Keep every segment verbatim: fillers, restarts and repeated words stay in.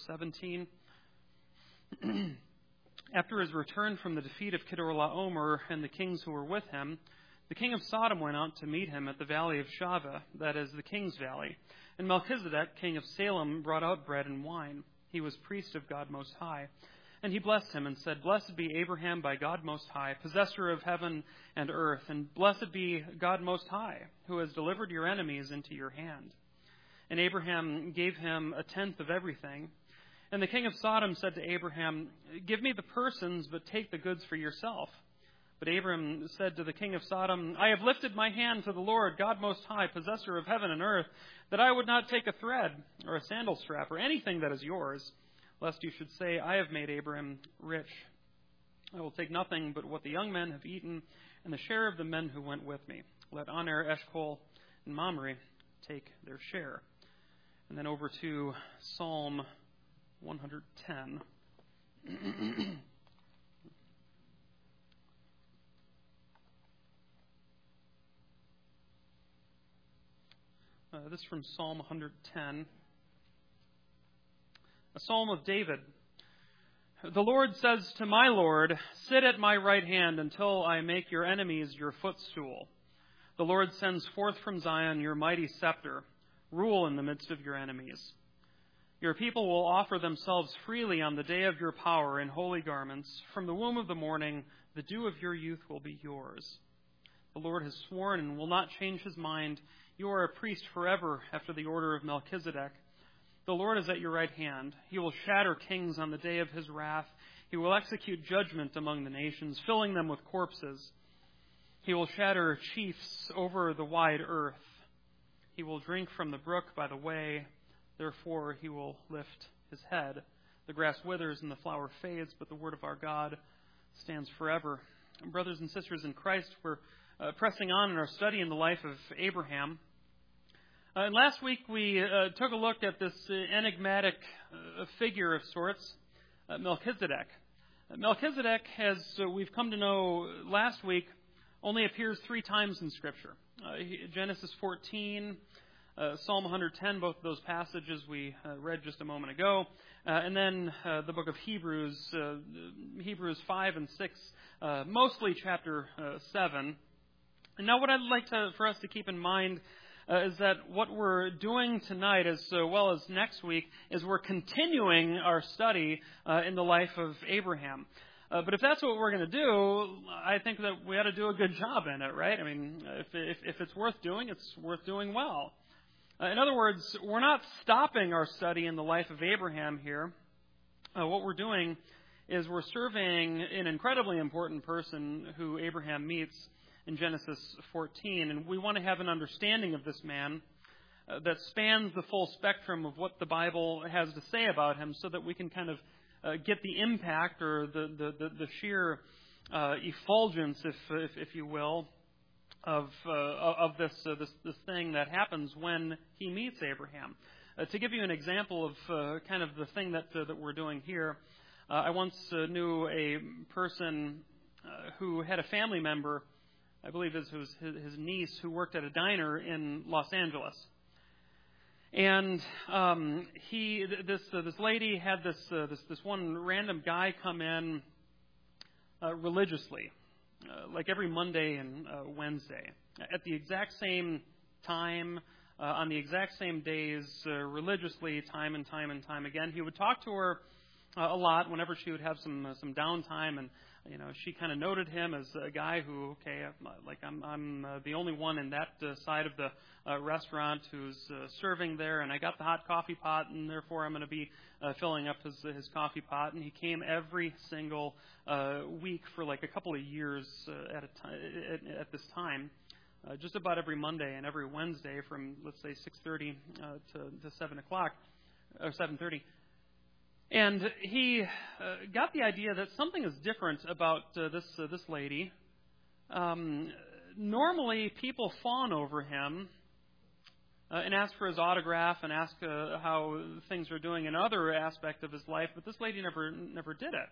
seventeen. After his return from the defeat of Kedorlaomer and the kings who were with him, the king of Sodom went out to meet him at the valley of Shaveh, that is, the king's valley. And Melchizedek, king of Salem, brought out bread and wine. He was priest of God Most High. And he blessed him and said, Blessed be Abraham by God Most High, possessor of heaven and earth, and blessed be God Most High, who has delivered your enemies into your hand. And Abraham gave him a tenth of everything. And the king of Sodom said to Abraham, Give me the persons, but take the goods for yourself. But Abraham said to the king of Sodom, I have lifted my hand to the Lord, God Most High, possessor of heaven and earth, that I would not take a thread or a sandal strap or anything that is yours, lest you should say, I have made Abraham rich. I will take nothing but what the young men have eaten and the share of the men who went with me. Let Aner, Eshcol, and Mamre take their share. And then over to Psalm one ten. uh, this is from Psalm one ten. A psalm of David. The Lord says to my Lord, Sit at my right hand until I make your enemies your footstool. The Lord sends forth from Zion your mighty scepter. Rule in the midst of your enemies. Your people will offer themselves freely on the day of your power in holy garments. From the womb of the morning, the dew of your youth will be yours. The Lord has sworn and will not change his mind. You are a priest forever after the order of Melchizedek. The Lord is at your right hand. He will shatter kings on the day of his wrath. He will execute judgment among the nations, filling them with corpses. He will shatter chiefs over the wide earth. He will drink from the brook by the way. Therefore he will lift his head. The grass withers and the flower fades, but the word of our God stands forever. And brothers and sisters in Christ, we're uh, pressing on in our study in the life of Abraham. Uh, and last week we uh, took a look at this uh, enigmatic uh, figure of sorts, uh, Melchizedek. Uh, Melchizedek, as uh, we've come to know last week, only appears three times in Scripture. Uh, Genesis fourteen, uh, Psalm one ten, both of those passages we uh, read just a moment ago, uh, and then uh, the book of Hebrews, uh, Hebrews five and six, uh, mostly chapter uh, seven. And now what I'd like to, for us to keep in mind uh, is that what we're doing tonight, as uh, well as next week, is we're continuing our study uh, in the life of Abraham. Uh, but if that's what we're going to do, I think that we ought to do a good job in it, right? I mean, if, if, if it's worth doing, it's worth doing well. Uh, in other words, we're not stopping our study in the life of Abraham here. Uh, what we're doing is we're surveying an incredibly important person who Abraham meets in Genesis fourteen, and we want to have an understanding of this man uh, that spans the full spectrum of what the Bible has to say about him, so that we can kind of Uh, get the impact or the the, the, the sheer uh, effulgence, if, if if you will, of uh, of this, uh, this this thing that happens when he meets Abraham. Uh, to give you an example of uh, kind of the thing that uh, that we're doing here, uh, I once uh, knew a person uh, who had a family member, I believe it was his, his niece, who worked at a diner in Los Angeles. And um, he, this uh, this lady had this uh, this this one random guy come in uh, religiously, uh, like every Monday and uh, Wednesday, at the exact same time, uh, on the exact same days, uh, religiously, time and time and time again. He would talk to her uh, a lot whenever she would have some uh, some downtime, and you know, she kind of noted him as a guy who, okay, like I'm I'm uh, the only one in that uh, side of the uh, restaurant who's uh, serving there, and I got the hot coffee pot, and therefore I'm going to be uh, filling up his his coffee pot. And he came every single uh, week for like a couple of years uh, at a time at, at this time, uh, just about every Monday and every Wednesday from let's say six thirty uh, to to seven o'clock or seven thirty. And he uh, got the idea that something is different about uh, this uh, this lady. Um, normally, people fawn over him uh, and ask for his autograph and ask uh, how things are doing in other aspects of his life, but this lady never never did it.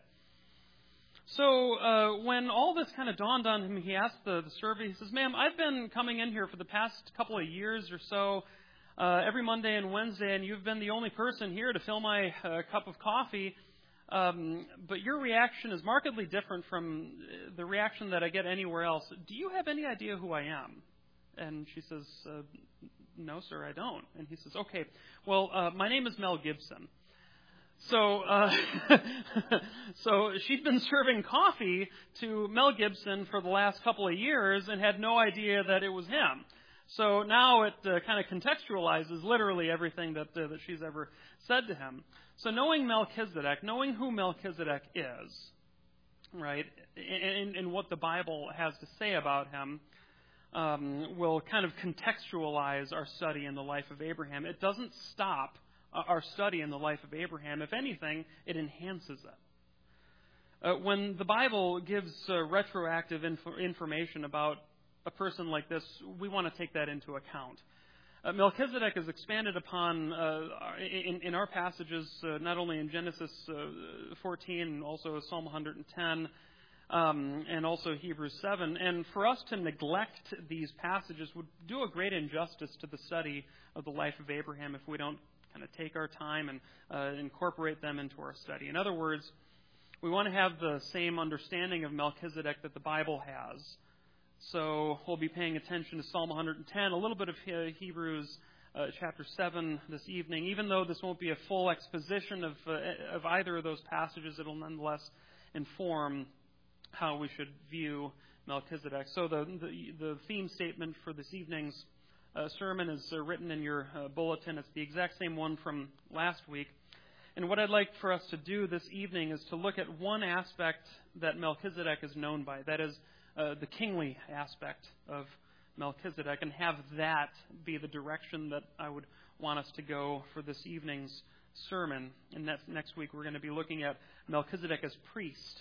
So uh, when all this kind of dawned on him, he asked the, the server. He says, "Ma'am, I've been coming in here for the past couple of years or so. uh, every Monday and Wednesday, and you've been the only person here to fill my uh, cup of coffee. Um, but your reaction is markedly different from the reaction that I get anywhere else. Do you have any idea who I am?" And she says, uh, "No, sir, I don't." And he says, "Okay, well, uh, my name is Mel Gibson." So, uh, so she'd been serving coffee to Mel Gibson for the last couple of years and had no idea that it was him. So now it uh, kind of contextualizes literally everything that uh, that she's ever said to him. So knowing Melchizedek, knowing who Melchizedek is, right, and, and what the Bible has to say about him, um, will kind of contextualize our study in the life of Abraham. It doesn't stop our study in the life of Abraham. If anything, it enhances it. Uh, when the Bible gives uh, retroactive inf- information about a person like this, we want to take that into account. Uh, Melchizedek is expanded upon uh, in, in our passages, uh, not only in Genesis uh, fourteen, and also Psalm one hundred ten, um, and also Hebrews seven. And for us to neglect these passages would do a great injustice to the study of the life of Abraham if we don't kind of take our time and uh, incorporate them into our study. In other words, we want to have the same understanding of Melchizedek that the Bible has. So we'll be paying attention to Psalm one hundred ten, a little bit of Hebrews uh, chapter seven this evening. Even though this won't be a full exposition of, uh, of either of those passages, it'll nonetheless inform how we should view Melchizedek. So the, the, the theme statement for this evening's Uh, sermon is uh, written in your uh, bulletin. It's the exact same one from last week. And what I'd like for us to do this evening is to look at one aspect that Melchizedek is known by. That is uh, the kingly aspect of Melchizedek, and have that be the direction that I would want us to go for this evening's sermon. And next, next week we're going to be looking at Melchizedek as priest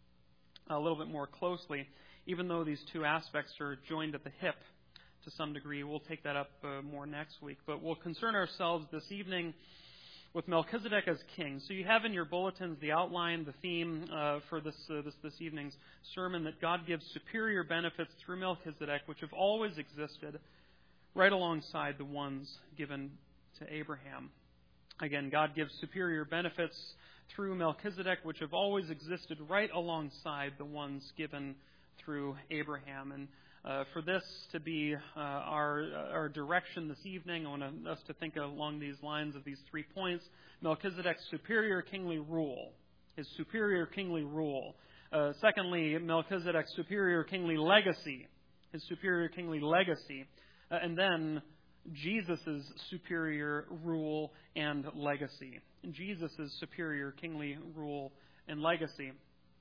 a little bit more closely, even though these two aspects are joined at the hip to some degree. We'll take that up uh, more next week. But we'll concern ourselves this evening with Melchizedek as king. So you have in your bulletins the outline, the theme uh, for this, uh, this this evening's sermon, that God gives superior benefits through Melchizedek, which have always existed, right alongside the ones given to Abraham. Again, God gives superior benefits through Melchizedek, which have always existed, right alongside the ones given through Abraham. And Uh, for this to be uh, our our direction this evening, I want us to think along these lines of these three points. Melchizedek's superior kingly rule, his superior kingly rule. Uh, secondly, Melchizedek's superior kingly legacy, his superior kingly legacy. Uh, and then Jesus' superior rule and legacy. Jesus' superior kingly rule and legacy.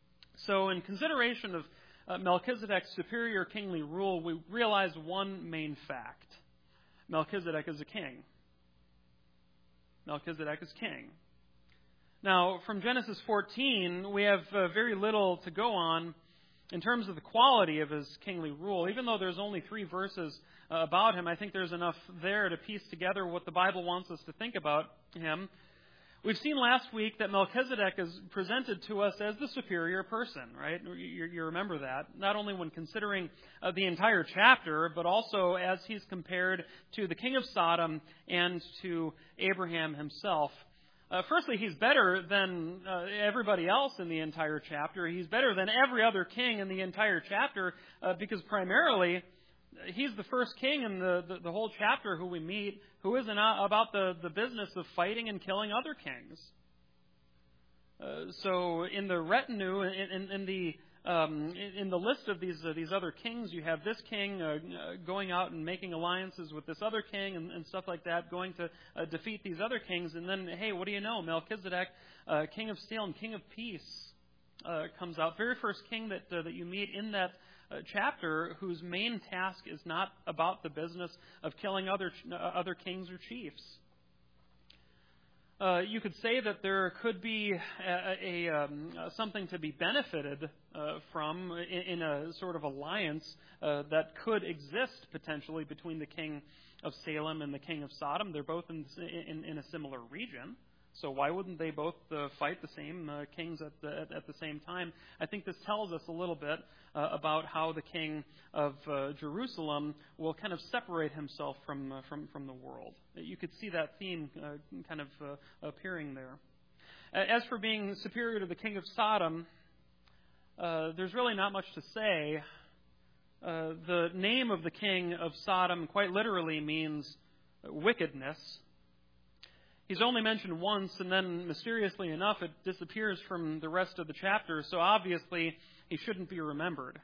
So in consideration of Uh, Melchizedek's superior kingly rule, we realize one main fact. Melchizedek is a king. Melchizedek is king. Now, from Genesis fourteen, we have uh, very little to go on in terms of the quality of his kingly rule. Even though there's only three verses uh, about him, I think there's enough there to piece together what the Bible wants us to think about him. We've seen last week that Melchizedek is presented to us as the superior person, right? You, you remember that. Not only when considering uh, the entire chapter, but also as he's compared to the king of Sodom and to Abraham himself. Uh, firstly, he's better than uh, everybody else in the entire chapter. He's better than every other king in the entire chapter uh, because primarily he's the first king in the, the, the whole chapter who we meet who isn't about the, the business of fighting and killing other kings. Uh, so in the retinue, in, in, in the um, in the list of these uh, these other kings, you have this king uh, going out and making alliances with this other king and, and stuff like that, going to uh, defeat these other kings. And then, hey, what do you know? Melchizedek, uh, king of Salem, king of peace, uh, comes out. Very first king that uh, that you meet in that Uh, chapter, whose main task is not about the business of killing other uh, other kings or chiefs. Uh, you could say that there could be a, a um, uh, something to be benefited uh, from in, in a sort of alliance uh, that could exist potentially between the king of Salem and the king of Sodom. They're both in in, in a similar region. So why wouldn't they both uh, fight the same uh, kings at the, at, at the same time? I think this tells us a little bit uh, about how the king of uh, Jerusalem will kind of separate himself from uh, from from the world. You could see that theme uh, kind of uh, appearing there. As for being superior to the king of Sodom, uh, there's really not much to say. Uh, the name of the king of Sodom quite literally means wickedness. He's only mentioned once, and then mysteriously enough, it disappears from the rest of the chapter, so obviously he shouldn't be remembered.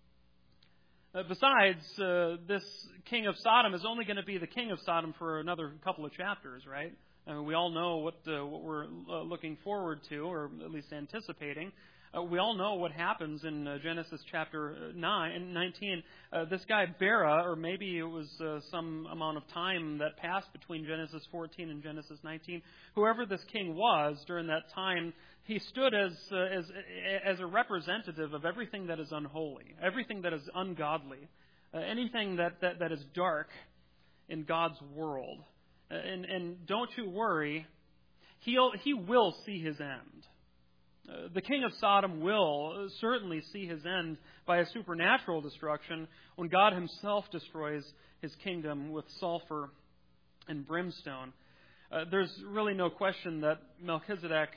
Uh, besides, uh, this king of Sodom is only going to be the king of Sodom for another couple of chapters, right? Uh, we all know what uh, what we're uh, looking forward to, or at least anticipating. Uh, we all know what happens in uh, Genesis chapter nine, nineteen. Uh, this guy Bera, or maybe it was uh, some amount of time that passed between Genesis fourteen and Genesis nineteen. Whoever this king was during that time, he stood as uh, as as a representative of everything that is unholy, everything that is ungodly, uh, anything that, that that is dark in God's world. Uh, and and don't you worry, he'll he will see his end. Uh, the king of Sodom will certainly see his end by a supernatural destruction when God himself destroys his kingdom with sulfur and brimstone. Uh, there's really no question that Melchizedek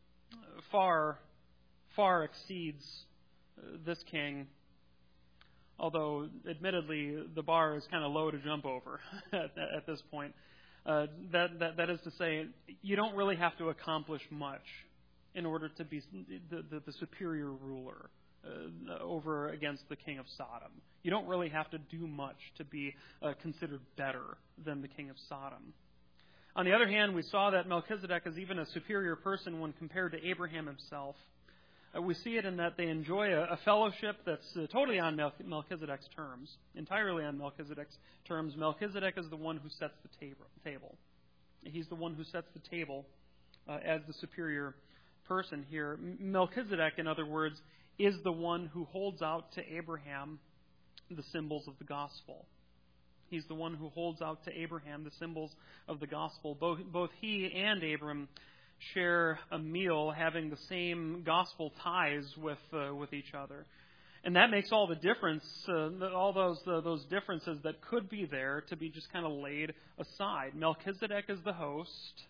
far, far exceeds uh, this king, although admittedly the bar is kind of low to jump over at, at this point. Uh, that, that, that is to say, you don't really have to accomplish much in order to be the, the, the superior ruler uh, over against the king of Sodom. You don't really have to do much to be uh, considered better than the king of Sodom. On the other hand, we saw that Melchizedek is even a superior person when compared to Abraham himself. Uh, we see it in that they enjoy a, a fellowship that's uh, totally on Mel- Melchizedek's terms, entirely on Melchizedek's terms. Melchizedek is the one who sets the tab- table. He's the one who sets the table uh, as the superior person here. Melchizedek, in other words, is the one who holds out to Abraham the symbols of the gospel. He's the one who holds out to Abraham the symbols of the gospel. Both, both he and Abram share a meal, having the same gospel ties with uh, with each other, and that makes all the difference. Uh, all those uh, those differences that could be there to be just kind of laid aside. Melchizedek is the host.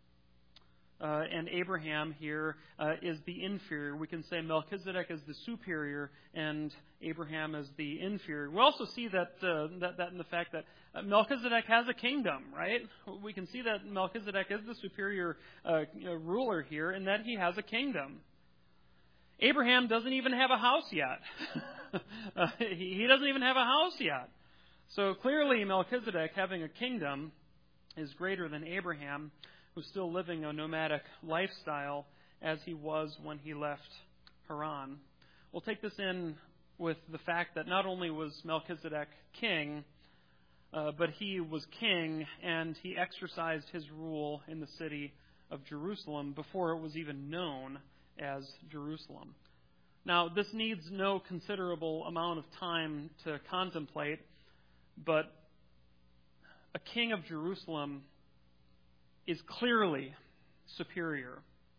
Uh, and Abraham here uh, is the inferior. We can say Melchizedek is the superior and Abraham is the inferior. We also see that uh, that, that in the fact that uh, Melchizedek has a kingdom, right? We can see that Melchizedek is the superior uh, ruler here and that he has a kingdom. Abraham doesn't even have a house yet. uh, he, he doesn't even have a house yet. So clearly Melchizedek having a kingdom is greater than Abraham, who's still living a nomadic lifestyle as he was when he left Haran. We'll take this in with the fact that not only was Melchizedek king, uh, but he was king and he exercised his rule in the city of Jerusalem before it was even known as Jerusalem. Now, this needs no considerable amount of time to contemplate, but a king of Jerusalem is clearly superior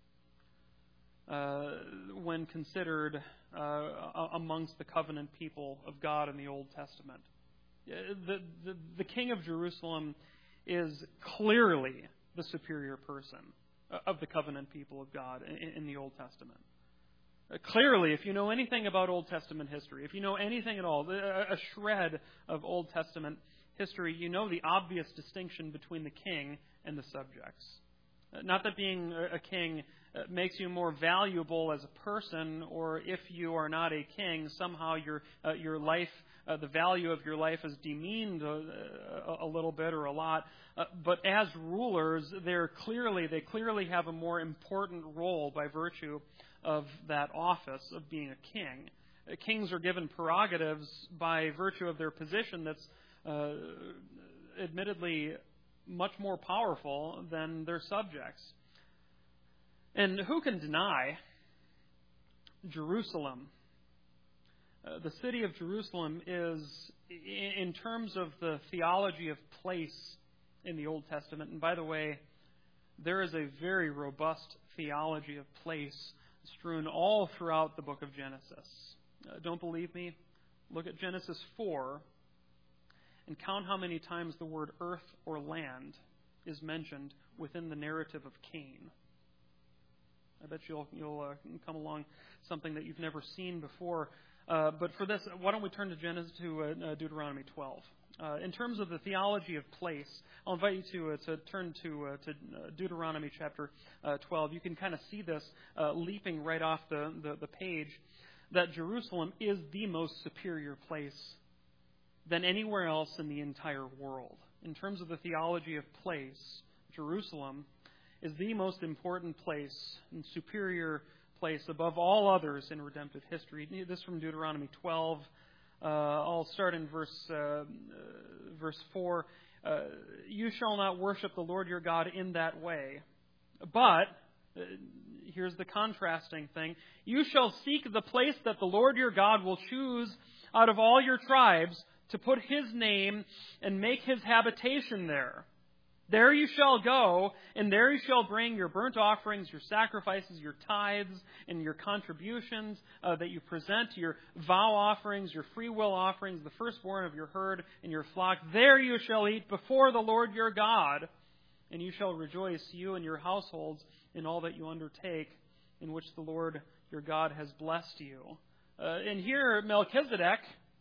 uh, when considered uh, amongst the covenant people of God in the Old Testament. The, the, the king of Jerusalem is clearly the superior person of the covenant people of God in, in the Old Testament. Uh, clearly, if you know anything about Old Testament history, if you know anything at all, a, a shred of Old Testament history, you know the obvious distinction between the king and the subjects. Uh, not that being a, a king uh, makes you more valuable as a person, or if you are not a king, somehow your uh, your life, uh, the value of your life is demeaned a, a, a little bit or a lot. Uh, but as rulers, they're clearly they clearly have a more important role by virtue of that office of being a king. Uh, kings are given prerogatives by virtue of their position that's uh, admittedly much more powerful than their subjects. And who can deny Jerusalem? Uh, the city of Jerusalem is, in terms of the theology of place in the Old Testament, and by the way, there is a very robust theology of place strewn all throughout the book of Genesis. Uh, don't believe me? Look at Genesis four and count how many times the word earth or land is mentioned within the narrative of Cain. I bet you'll you'll uh, come along something that you've never seen before. Uh, but for this, why don't we turn to Genesis to uh, uh, Deuteronomy twelve? Uh, in terms of the theology of place, I'll invite you to uh, to turn to uh, to uh, Deuteronomy chapter uh, twelve. You can kind of see this uh, leaping right off the, the the page, that Jerusalem is the most superior place than anywhere else in the entire world. In terms of the theology of place, Jerusalem is the most important place and superior place above all others in redemptive history. This from Deuteronomy twelve. Uh, I'll start in verse uh, uh, verse four. Uh, you shall not worship the Lord your God in that way. But, uh, here's the contrasting thing, you shall seek the place that the Lord your God will choose out of all your tribes to put His name and make His habitation there. There you shall go, and there you shall bring your burnt offerings, your sacrifices, your tithes, and your contributions uh, that you present, your vow offerings, your free will offerings, the firstborn of your herd and your flock. There you shall eat before the Lord your God, and you shall rejoice, you and your households, in all that you undertake, in which the Lord your God has blessed you. Uh, and here, Melchizedek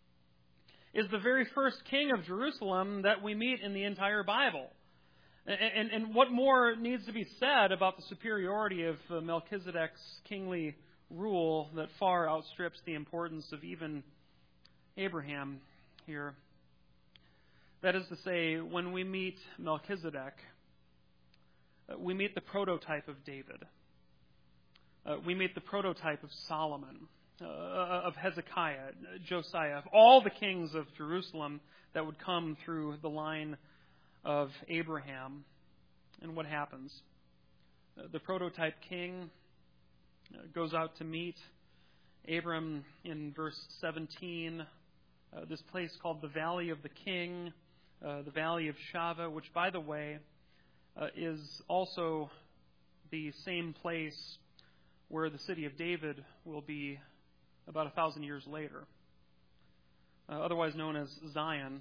is the very first king of Jerusalem that we meet in the entire Bible. And, and, and what more needs to be said about the superiority of uh, Melchizedek's kingly rule that far outstrips the importance of even Abraham here? That is to say, when we meet Melchizedek, uh, we meet the prototype of David. Uh, we meet the prototype of Solomon, uh, of Hezekiah, Josiah, of all the kings of Jerusalem that would come through the line of Abraham. And what happens? Uh, the prototype king uh, goes out to meet Abram in verse seventeen, uh, this place called the Valley of the King, uh, the Valley of Shava, which, by the way, uh, is also the same place where the city of David will be about a thousand years later, uh, otherwise known as Zion.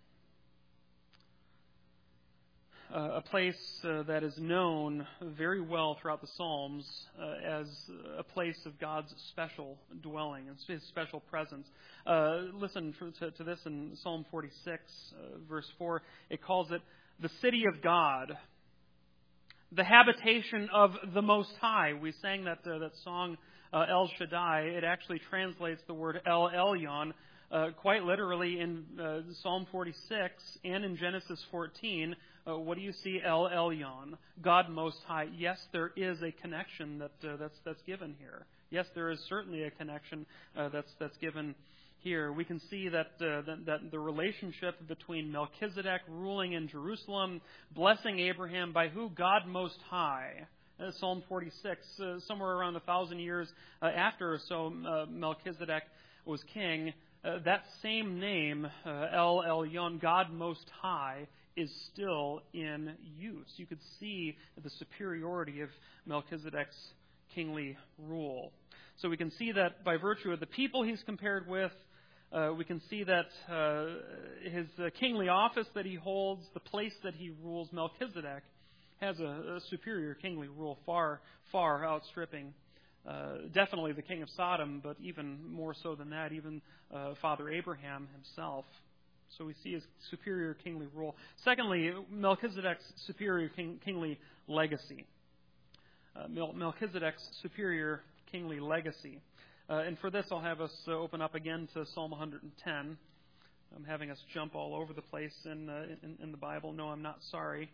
Uh, a place uh, that is known very well throughout the Psalms uh, as a place of God's special dwelling and His special presence. Uh, listen to, to this in Psalm forty-six, uh, verse four. It calls it the city of God, the habitation of the Most High. We sang that uh, that song uh, El Shaddai. It actually translates the word El Elyon uh, quite literally in uh, Psalm forty-six and in Genesis fourteen. Uh, what do you see? El Elyon, God Most High. Yes, there is a connection that uh, that's that's given here. Yes, there is certainly a connection uh, that's that's given here. We can see that, uh, that that the relationship between Melchizedek ruling in Jerusalem, blessing Abraham by who? God Most High. Uh, Psalm forty-six, uh, somewhere around a thousand years uh, after or so uh, Melchizedek was king. Uh, that same name, uh, El Elyon, God Most High, is still in use. You could see the superiority of Melchizedek's kingly rule. So we can see that by virtue of the people he's compared with, uh, we can see that uh, his uh, kingly office that he holds, the place that he rules, Melchizedek has a, a superior kingly rule, far, far outstripping uh, definitely the king of Sodom, but even more so than that, even uh, Father Abraham himself. So we see his superior kingly rule. Secondly, Melchizedek's superior king, kingly legacy. Uh, Mel- Melchizedek's superior kingly legacy. Uh, and for this, I'll have us uh, open up again to Psalm one hundred ten. I'm having us jump all over the place in, uh, in, in the Bible. No, I'm not sorry.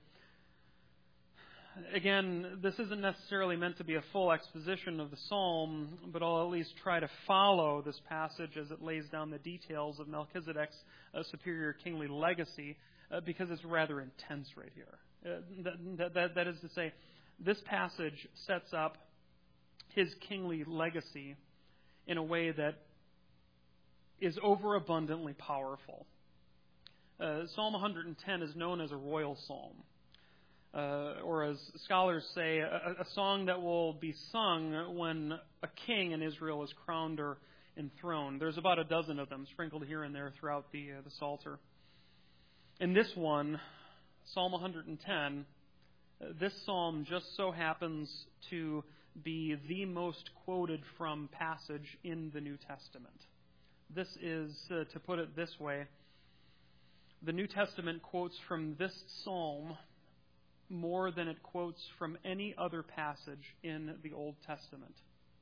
Again, this isn't necessarily meant to be a full exposition of the psalm, but I'll at least try to follow this passage as it lays down the details of Melchizedek's uh, superior kingly legacy, uh, because it's rather intense right here. Uh, that, that, that is to say, this passage sets up his kingly legacy in a way that is overabundantly powerful. Uh, Psalm one hundred ten is known as a royal psalm. uh, or as scholars say, a, a song that will be sung when a king in Israel is crowned or enthroned. There's about a dozen of them sprinkled here and there throughout the uh, the Psalter. In this one, Psalm one hundred ten, uh, this psalm just so happens to be the most quoted from passage in the New Testament. This is, uh, to put it this way, the New Testament quotes from this psalm more than it quotes from any other passage in the Old Testament.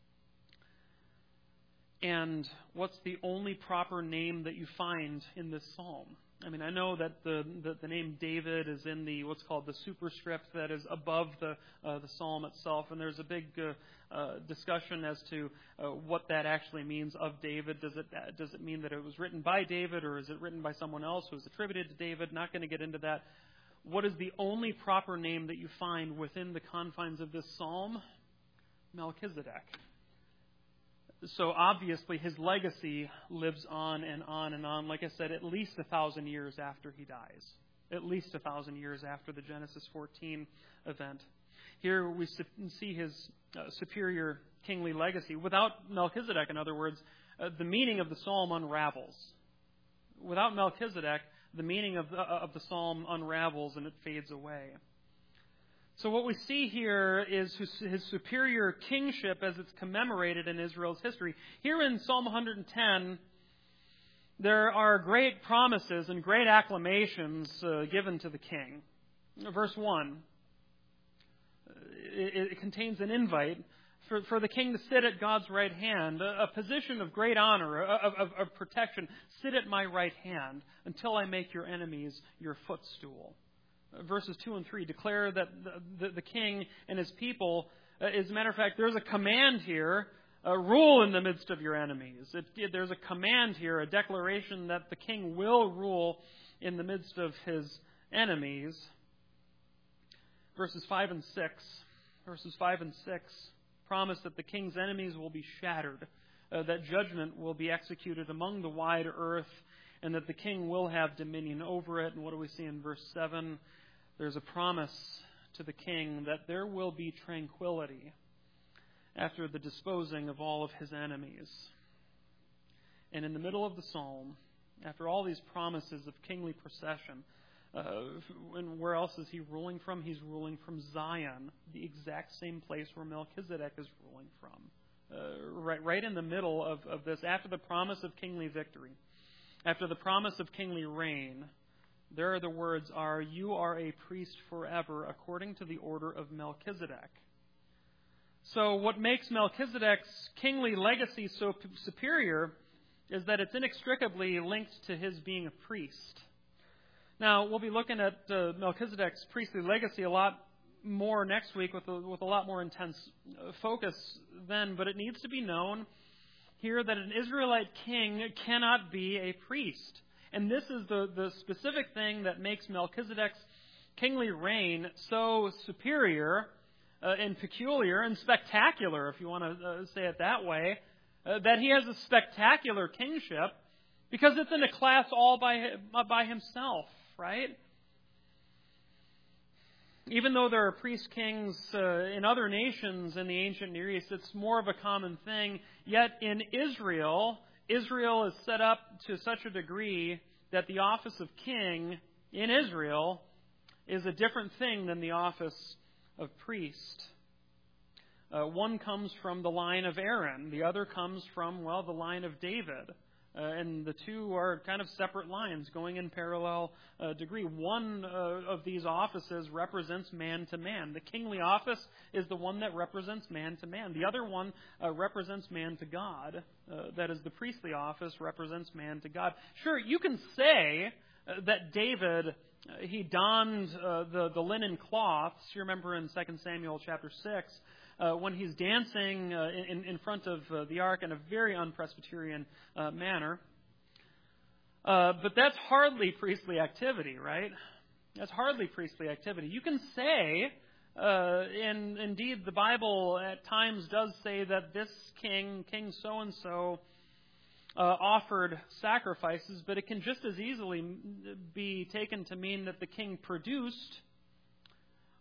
And what's the only proper name that you find in this psalm? I mean, I know that the, the, the name David is in the what's called the superscript that is above the uh, the psalm itself, and there's a big uh, uh, discussion as to uh, what that actually means of David. Does it uh, does it mean that it was written by David, or is it written by someone else who is attributed to David? Not going to get into that. What is the only proper name that you find within the confines of this psalm? Melchizedek. So obviously his legacy lives on and on and on, like I said, at least a thousand years after he dies. At least a thousand years after the Genesis fourteen event. Here we see his uh, superior kingly legacy. Without Melchizedek, in other words, uh, the meaning of the psalm unravels. Without Melchizedek, the meaning of the, uh, of the psalm unravels and it fades away. So what we see here is his superior kingship as it's commemorated in Israel's history. Here in Psalm one hundred ten, there are great promises and great acclamations uh, given to the king. Verse one, it, it contains an invite for, for the king to sit at God's right hand, a, a position of great honor, of, of, of protection. Sit at my right hand until I make your enemies your footstool. Verses two and three declare that the, the, the king and his people, uh, as a matter of fact, there's a command here, uh, rule in the midst of your enemies. It, it, there's a command here, a declaration that the king will rule in the midst of his enemies. Verses five and six, verses five and six promise that the king's enemies will be shattered, uh, that judgment will be executed among the wide earth, and that the king will have dominion over it. And what do we see in verse seven? There's a promise to the king that there will be tranquility after the disposing of all of his enemies. And in the middle of the psalm, after all these promises of kingly procession, uh, and where else is he ruling from? He's ruling from Zion, the exact same place where Melchizedek is ruling from. Uh, right, right in the middle of, of this, after the promise of kingly victory. After the promise of kingly reign, there are the words are, you are a priest forever according to the order of Melchizedek. So what makes Melchizedek's kingly legacy so superior is that it's inextricably linked to his being a priest. Now, we'll be looking at uh, Melchizedek's priestly legacy a lot more next week with a, with a lot more intense focus then, but it needs to be known here that an Israelite king cannot be a priest. And this is the, the specific thing that makes Melchizedek's kingly reign so superior uh, and peculiar and spectacular, if you want to uh, say it that way, uh, that he has a spectacular kingship because it's in a class all by, by himself, right? Even though there are priest kings uh, in other nations in the ancient Near East, it's more of a common thing. Yet in Israel, Israel is set up to such a degree that the office of king in Israel is a different thing than the office of priest. Uh, one comes from the line of Aaron. The other comes from, well, the line of David. Uh, and the two are kind of separate lines going in parallel uh, degree. One uh, of these offices represents man to man. The kingly office is the one that represents man to man. The other one uh, represents man to God. Uh, that is, the priestly office represents man to God. Sure, you can say uh, that David, uh, he donned uh, the, the linen cloths. You remember in Second Samuel chapter six, Uh, when he's dancing uh, in, in front of uh, the ark in a very un-Presbyterian uh, manner. Uh, but that's hardly priestly activity, right? That's hardly priestly activity. You can say, uh, and indeed the Bible at times does say that this king, King so-and-so, uh, offered sacrifices, but it can just as easily be taken to mean that the king produced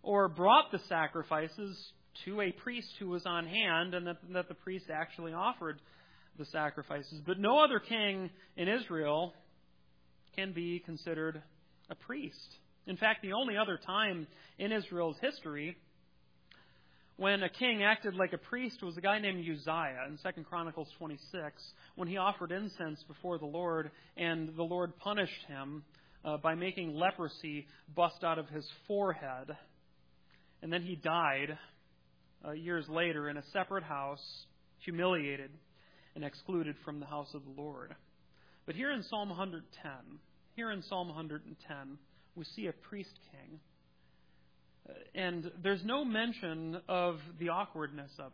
or brought the sacrifices to a priest who was on hand, and that, that the priest actually offered the sacrifices. But no other king in Israel can be considered a priest. In fact, the only other time in Israel's history when a king acted like a priest was a guy named Uzziah in Second Chronicles twenty-six, when he offered incense before the Lord, and the Lord punished him uh, by making leprosy bust out of his forehead. And then he died uh, years later in a separate house, humiliated and excluded from the house of the Lord. But here in Psalm one hundred ten, here in Psalm one hundred ten, we see a priest king. And there's no mention of the awkwardness of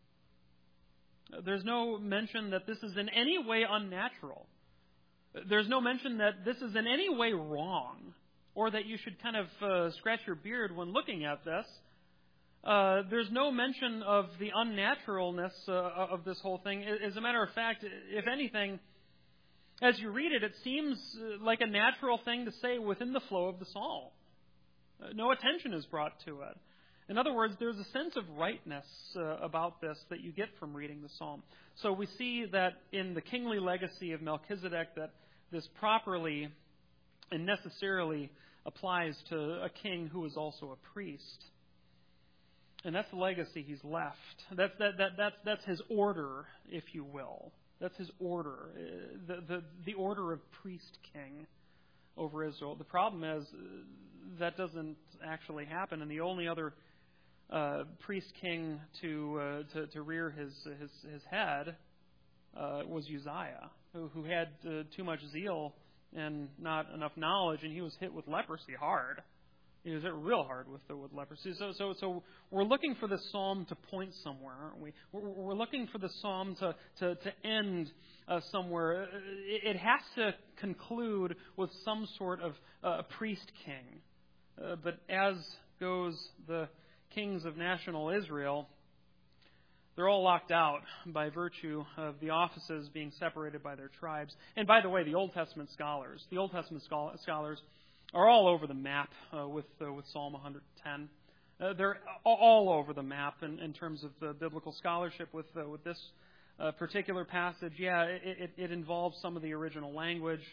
it. There's no mention that this is in any way unnatural. There's no mention that this is in any way wrong, or that you should kind of uh, scratch your beard when looking at this. Uh, there's no mention of the unnaturalness uh, of this whole thing. As a matter of fact, if anything, as you read it, it seems like a natural thing to say within the flow of the psalm. No attention is brought to it. In other words, there's a sense of rightness uh, about this that you get from reading the psalm. So we see that in the kingly legacy of Melchizedek that this properly and necessarily applies to a king who is also a priest. And that's the legacy he's left. That's that that that's that's his order, if you will. That's his order, the the the order of priest king over Israel. The problem is that doesn't actually happen, and the only other uh, priest king to, uh, to to rear his his his head uh, was Uzziah, who who had uh, too much zeal and not enough knowledge, and he was hit with leprosy hard. He was hit real hard with the, with leprosy. So so so we're looking for this psalm to point somewhere, aren't we? We're, we're looking for the psalm to to to end uh, somewhere. It, it has to conclude with some sort of uh, priest king. Uh, but as goes the kings of national Israel, they're all locked out by virtue of the offices being separated by their tribes. And by the way, the Old Testament scholars, the Old Testament scholars are all over the map uh, with uh, with Psalm one hundred ten. Uh, they're all over the map in, in terms of the biblical scholarship with uh, with this uh, particular passage. Yeah, it, it, it involves some of the original language.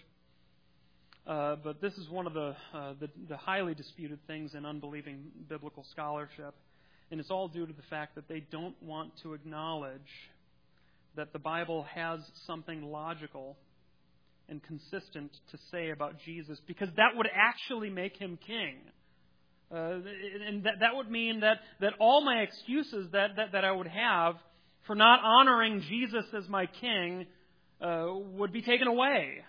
Uh, but this is one of the, uh, the the highly disputed things in unbelieving biblical scholarship. And it's all due to the fact that they don't want to acknowledge that the Bible has something logical and consistent to say about Jesus, because that would actually make him king. Uh, and that, that would mean that, that all my excuses that, that, that I would have for not honoring Jesus as my king uh, would be taken away.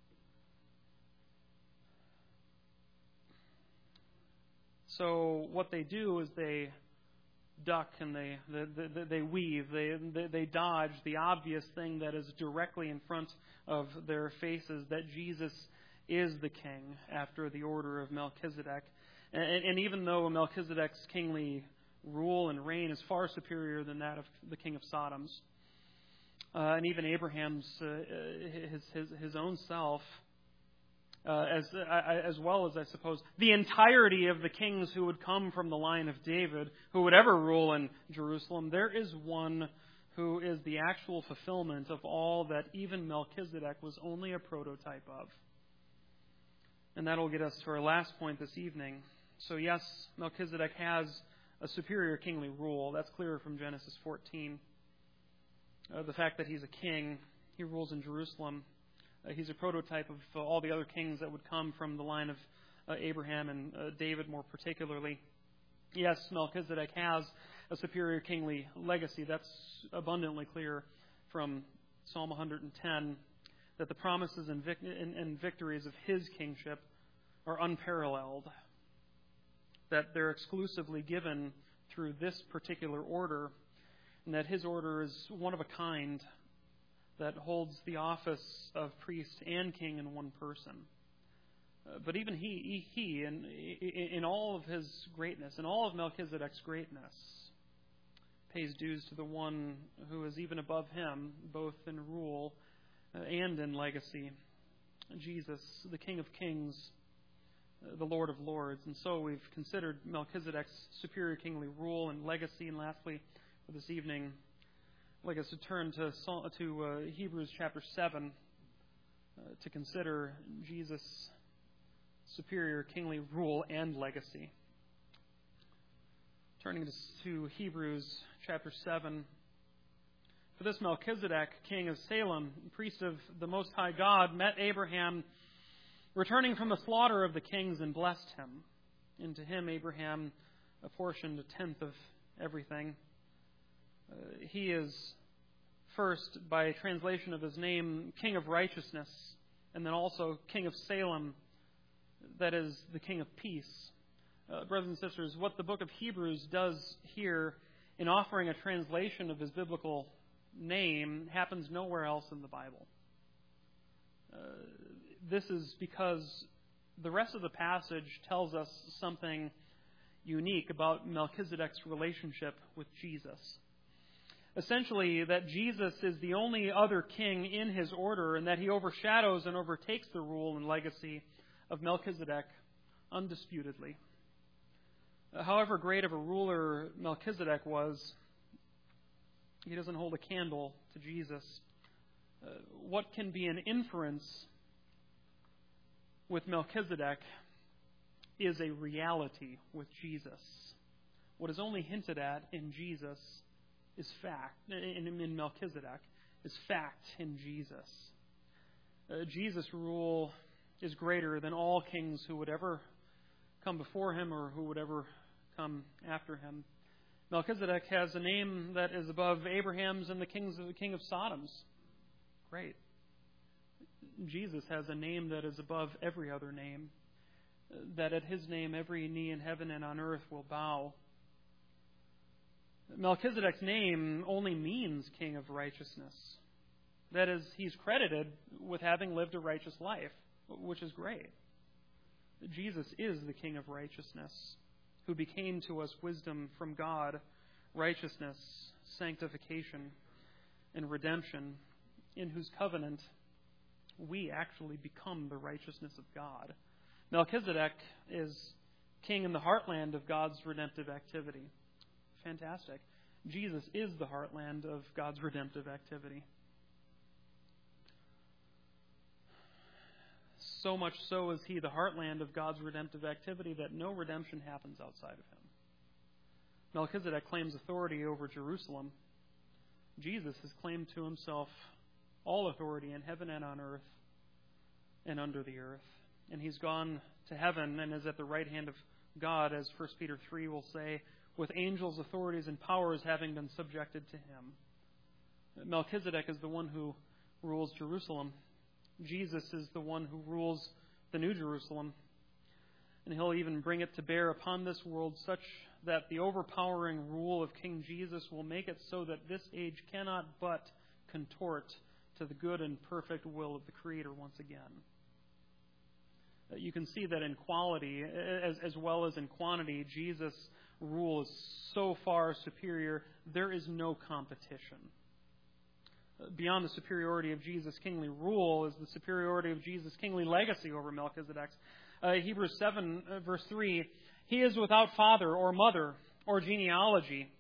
So what they do is they duck and they they, they weave, they, they they dodge the obvious thing that is directly in front of their faces, that Jesus is the king after the order of Melchizedek. And, and even though Melchizedek's kingly rule and reign is far superior than that of the king of Sodom's, uh, and even Abraham's uh, his, his his own self, Uh, as uh, as well as, I suppose, the entirety of the kings who would come from the line of David, who would ever rule in Jerusalem, there is one who is the actual fulfillment of all that even Melchizedek was only a prototype of. And that will get us to our last point this evening. So yes, Melchizedek has a superior kingly rule. That's clear from Genesis fourteen. Uh, the fact that he's a king, he rules in Jerusalem. Uh, he's a prototype of uh, all the other kings that would come from the line of uh, Abraham and uh, David more particularly. Yes, Melchizedek has a superior kingly legacy. That's abundantly clear from Psalm one hundred ten, that the promises and, vic- and, and victories of his kingship are unparalleled, that they're exclusively given through this particular order, and that his order is one of a kind, that holds the office of priest and king in one person. Uh, but even he, he, he in, in all of his greatness, in all of Melchizedek's greatness, pays dues to the one who is even above him, both in rule uh, and in legacy, Jesus, the King of Kings the Lord of Lords. And so we've considered Melchizedek's superior kingly rule and legacy. And lastly, for this evening, I'd like us to turn to, to uh, Hebrews chapter seven uh, to consider Jesus' superior kingly rule and legacy. Turning to, to Hebrews chapter seven. For this Melchizedek, king of Salem, priest of the Most High God, met Abraham returning from the slaughter of the kings and blessed him. And to him Abraham apportioned a tenth of everything. Uh, he is first, by translation of his name, King of Righteousness, and then also King of Salem, that is, the King of Peace. Uh, brothers and sisters, what the book of Hebrews does here in offering a translation of his biblical name happens nowhere else in the Bible. Uh, this is because the rest of the passage tells us something unique about Melchizedek's relationship with Jesus. Essentially, that Jesus is the only other king in his order, and that he overshadows and overtakes the rule and legacy of Melchizedek undisputedly. However great of a ruler Melchizedek was, he doesn't hold a candle to Jesus. Uh, what can be an inference with Melchizedek is a reality with Jesus. What is only hinted at in Jesus is fact, in, in Melchizedek, is fact in Jesus. Uh, Jesus' rule is greater than all kings who would ever come before him or who would ever come after him. Melchizedek has a name that is above Abraham's and the kings of the king of Sodom's. Great. Jesus has a name that is above every other name, that at his name every knee in heaven and on earth will bow. Melchizedek's name only means King of Righteousness. That is, he's credited with having lived a righteous life, which is great. Jesus is the King of Righteousness, who became to us wisdom from God, righteousness, sanctification, and redemption, in whose covenant we actually become the righteousness of God. Melchizedek is king in the heartland of God's redemptive activity. Fantastic. Jesus is the heartland of God's redemptive activity. So much so is he the heartland of God's redemptive activity that no redemption happens outside of him. Melchizedek claims authority over Jerusalem. Jesus has claimed to himself all authority in heaven and on earth and under the earth. And he's gone to heaven and is at the right hand of God, as First Peter three will say, with angels, authorities, and powers having been subjected to him. Melchizedek is the one who rules Jerusalem. Jesus is the one who rules the New Jerusalem. And he'll even bring it to bear upon this world such that the overpowering rule of King Jesus will make it so that this age cannot but contort to the good and perfect will of the Creator once again. You can see that in quality as, as well as in quantity, Jesus' rule is so far superior, there is no competition. Beyond the superiority of Jesus' kingly rule is the superiority of Jesus' kingly legacy over Melchizedek's. Uh, Hebrews seven, uh, verse three, he is without father or mother or genealogy,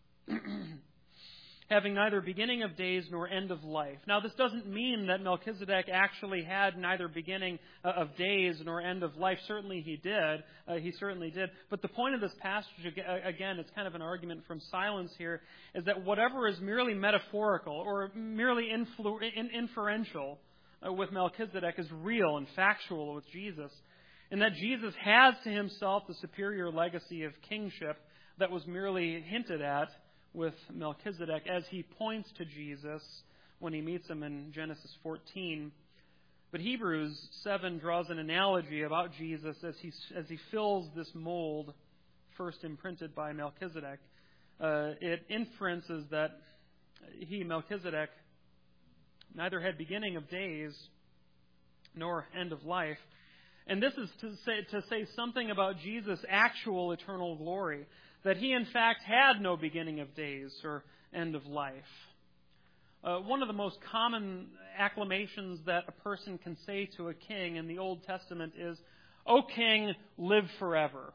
having neither beginning of days nor end of life. Now, this doesn't mean that Melchizedek actually had neither beginning uh, of days nor end of life. Certainly he did. Uh, he certainly did. But the point of this passage, again, it's kind of an argument from silence here, is that whatever is merely metaphorical or merely influ- in- inferential uh, with Melchizedek is real and factual with Jesus. And that Jesus has to himself the superior legacy of kingship that was merely hinted at with Melchizedek as he points to Jesus when he meets him in Genesis fourteen. But Hebrews seven draws an analogy about Jesus as he as he fills this mold first imprinted by Melchizedek. Uh, it inferences that he, Melchizedek, neither had beginning of days nor end of life. And this is to say, to say something about Jesus' actual eternal glory, that he in fact had no beginning of days or end of life. Uh, one of the most common acclamations that a person can say to a king in the Old Testament is, O king, live forever.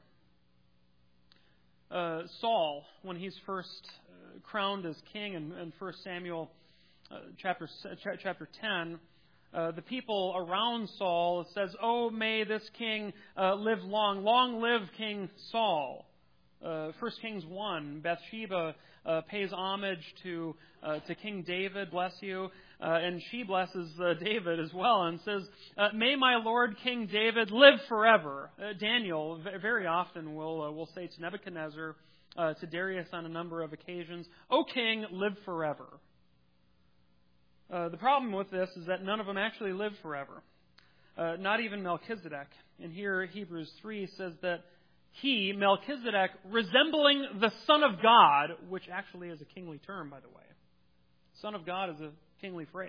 Uh, Saul, when he's first uh, crowned as king in, in First Samuel uh, chapter, ch- chapter ten, uh, the people around Saul, it says, "Oh, may this king uh, live long. Long live King Saul." Uh, First Kings one, Bathsheba uh, pays homage to uh, to King David, bless you, uh, and she blesses uh, David as well and says, uh, "May my Lord King David live forever." Uh, Daniel v- very often will uh, will say to Nebuchadnezzar, uh, to Darius on a number of occasions, "O king, live forever." Uh, the problem with this is that none of them actually live forever. Uh, not even Melchizedek. And here Hebrews three says that he, Melchizedek, resembling the Son of God, which actually is a kingly term, by the way. Son of God is a kingly phrase.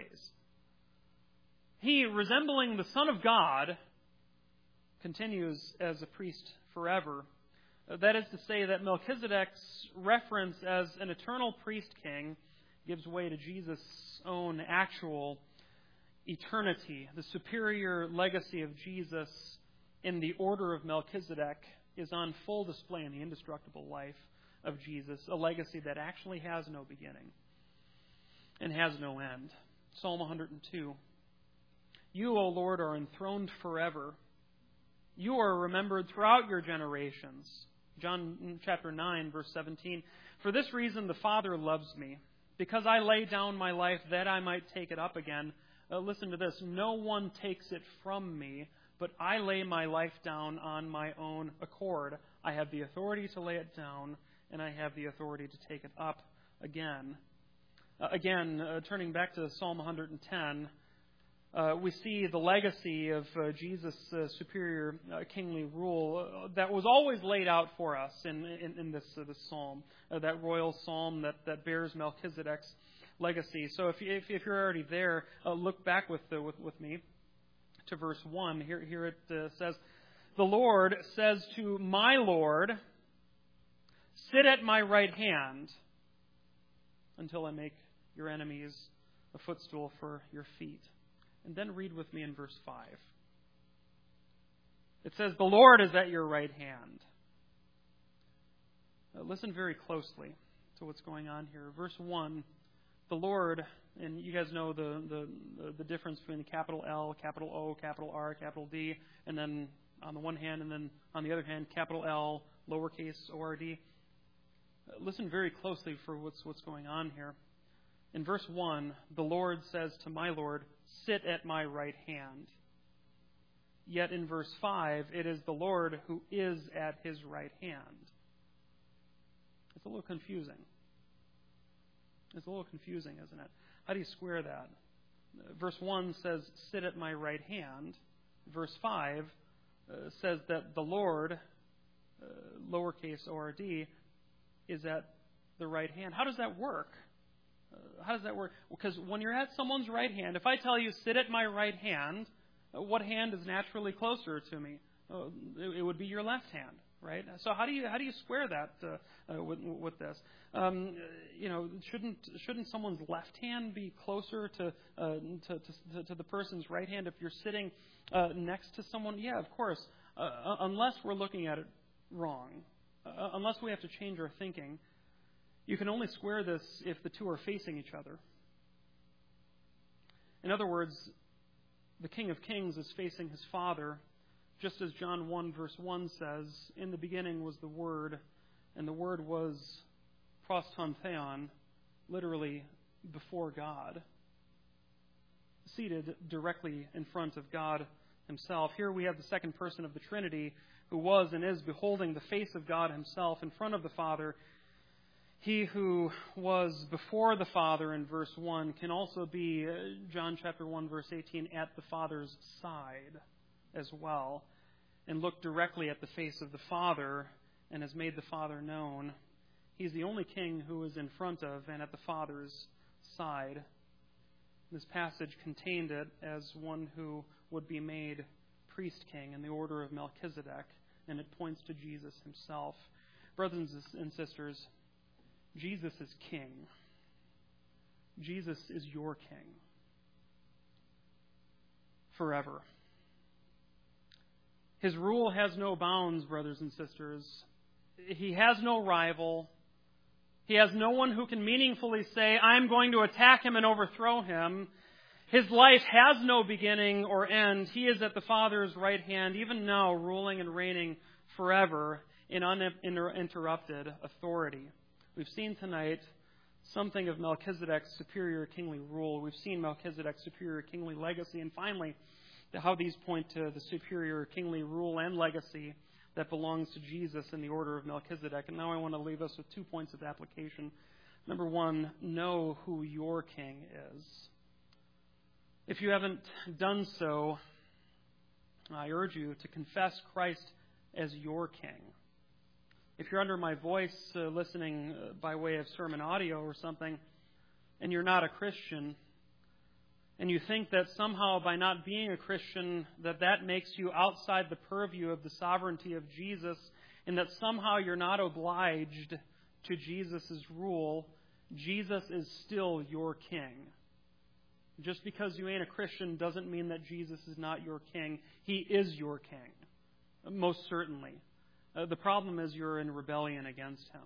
He, resembling the Son of God, continues as a priest forever. That is to say that Melchizedek's reference as an eternal priest king gives way to Jesus' own actual eternity. The superior legacy of Jesus in the order of Melchizedek is on full display in the indestructible life of Jesus, a legacy that actually has no beginning and has no end. Psalm one hundred two. You, O Lord, are enthroned forever. You are remembered throughout your generations. John chapter nine, verse seventeen. For this reason the Father loves me, because I lay down my life that I might take it up again. Uh, listen to this. No one takes it from me, but I lay my life down on my own accord. I have the authority to lay it down, and I have the authority to take it up again. Uh, again, uh, turning back to Psalm one hundred ten, uh, we see the legacy of uh, Jesus' uh, superior uh, kingly rule uh, that was always laid out for us in, in, in this, uh, this psalm, uh, that royal psalm that, that bears Melchizedek's legacy. So if, you, if, if you're already there, uh, look back with, uh, with, with me to verse one. Here, here it uh, says, "The Lord says to my Lord, sit at my right hand until I make your enemies a footstool for your feet." And then read with me in verse five. It says, "The Lord is at your right hand." Now, listen very closely to what's going on here. Verse one, the Lord, and you guys know the, the, the difference between the capital L, capital O, capital R, capital D, and then on the one hand, and then on the other hand, capital L, lowercase O R D. Listen very closely for what's what's going on here. In verse one, the Lord says to my Lord, "Sit at my right hand." Yet in verse five, it is the Lord who is at his right hand. It's a little confusing. It's a little confusing, isn't it? How do you square that? Verse one says, "Sit at my right hand." Verse five uh, says that the Lord, uh, lowercase O R D, is at the right hand. How does that work? Uh, how does that work? Because when you're at someone's right hand, if I tell you, "Sit at my right hand," uh, what hand is naturally closer to me? Uh, it, it would be your left hand, right? So how do you how do you square that uh, uh, with, with this? Um, you know, shouldn't shouldn't someone's left hand be closer to, uh, to, to to the person's right hand if you're sitting uh, next to someone? Yeah, of course. Uh, unless we're looking at it wrong, uh, unless we have to change our thinking, you can only square this if the two are facing each other. In other words, the King of Kings is facing his Father, just as John one verse one says, "In the beginning was the Word, and the Word was pros ton theon," literally before God, seated directly in front of God himself. Here we have the second person of the Trinity, who was and is beholding the face of God himself in front of the Father. He who was before the Father in verse one can also be, uh, John chapter one verse eighteen, at the Father's side as well, and look directly at the face of the Father and has made the Father known. He's the only king who is in front of and at the Father's side. This passage contained it as one who would be made priest king in the order of Melchizedek, and it points to Jesus himself. Brothers and sisters, Jesus is king. Jesus is your king forever. His rule has no bounds, brothers and sisters. He has no rival. He has no one who can meaningfully say, I'm going to attack him and overthrow him. His life has no beginning or end. He is at the Father's right hand, even now, ruling and reigning forever in uninterrupted authority. We've seen tonight something of Melchizedek's superior kingly rule. We've seen Melchizedek's superior kingly legacy. And finally, how these point to the superior kingly rule and legacy that belongs to Jesus in the order of Melchizedek. And now I want to leave us with two points of application. Number one, know who your king is. If you haven't done so, I urge you to confess Christ as your king. If you're under my voice uh, listening uh, by way of sermon audio or something, and you're not a Christian, and you think that somehow by not being a Christian that that makes you outside the purview of the sovereignty of Jesus, and that somehow you're not obliged to Jesus' rule, Jesus is still your king. Just because you ain't a Christian doesn't mean that Jesus is not your king. He is your king, most certainly. Uh, the problem is you're in rebellion against him.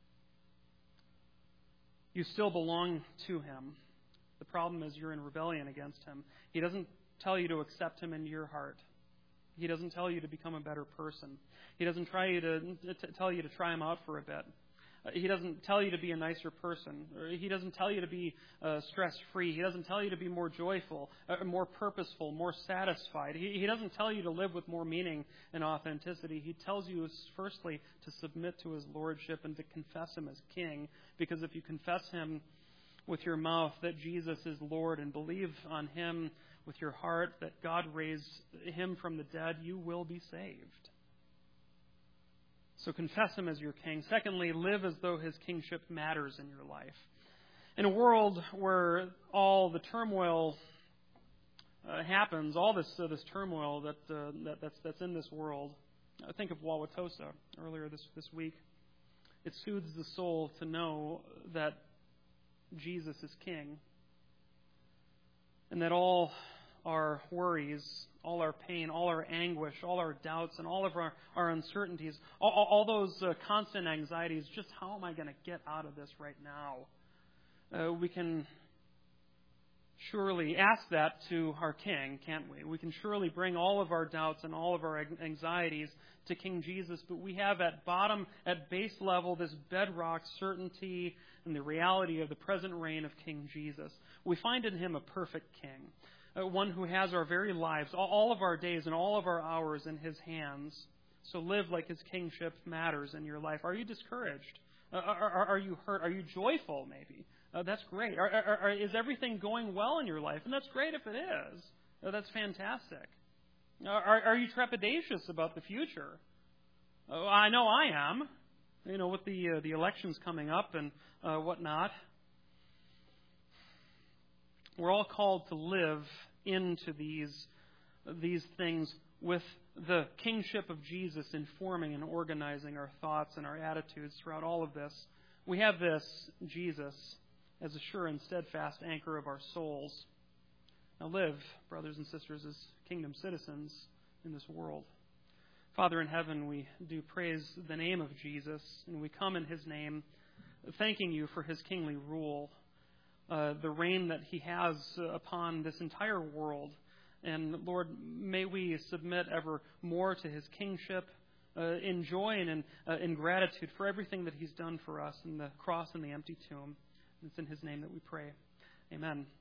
You still belong to him. The problem is you're in rebellion against him. He doesn't tell you to accept him into your heart. He doesn't tell you to become a better person. He doesn't try you to, to tell you to try him out for a bit. Uh, he doesn't tell you to be a nicer person. Or he doesn't tell you to be uh, stress-free. He doesn't tell you to be more joyful, uh, more purposeful, more satisfied. He, he doesn't tell you to live with more meaning and authenticity. He tells you, firstly, to submit to his lordship and to confess him as king. Because if you confess him with your mouth that Jesus is Lord and believe on him with your heart that God raised him from the dead, you will be saved. So confess him as your king. Secondly, live as though his kingship matters in your life. In a world where all the turmoil uh, happens, all this uh, this turmoil that, uh, that that's that's in this world, uh, think of Wauwatosa earlier this this week. It soothes the soul to know that Jesus is king, and that all our worries, all our pain, all our anguish, all our doubts, and all of our, our uncertainties, all, all, all those uh, constant anxieties, just how am I going to get out of this right now? Uh, we can surely ask that to our King, can't we? We can surely bring all of our doubts and all of our anxieties to King Jesus, but we have at bottom, at base level, this bedrock certainty and the reality of the present reign of King Jesus. We find in him a perfect king, uh, one who has our very lives, all, all of our days and all of our hours in his hands. So live like his kingship matters in your life. Are you discouraged? Uh, are, are, are you hurt? Are you joyful, maybe? Uh, that's great. Are, are, are, is everything going well in your life? And that's great if it is. Uh, that's fantastic. Are, are you trepidatious about the future? Oh, I know I am. You know, with the uh, the elections coming up and uh, whatnot. We're all called to live into these these things with the kingship of Jesus informing and organizing our thoughts and our attitudes throughout all of this. We have this, Jesus, as a sure and steadfast anchor of our souls. Now live, brothers and sisters, as kingdom citizens in this world. Father in heaven, we do praise the name of Jesus, and we come in his name, thanking you for his kingly rule, uh, the reign that he has upon this entire world. And Lord, may we submit ever more to his kingship, uh, in joy and in, uh, in gratitude for everything that he's done for us in the cross and the empty tomb. And it's in his name that we pray. Amen.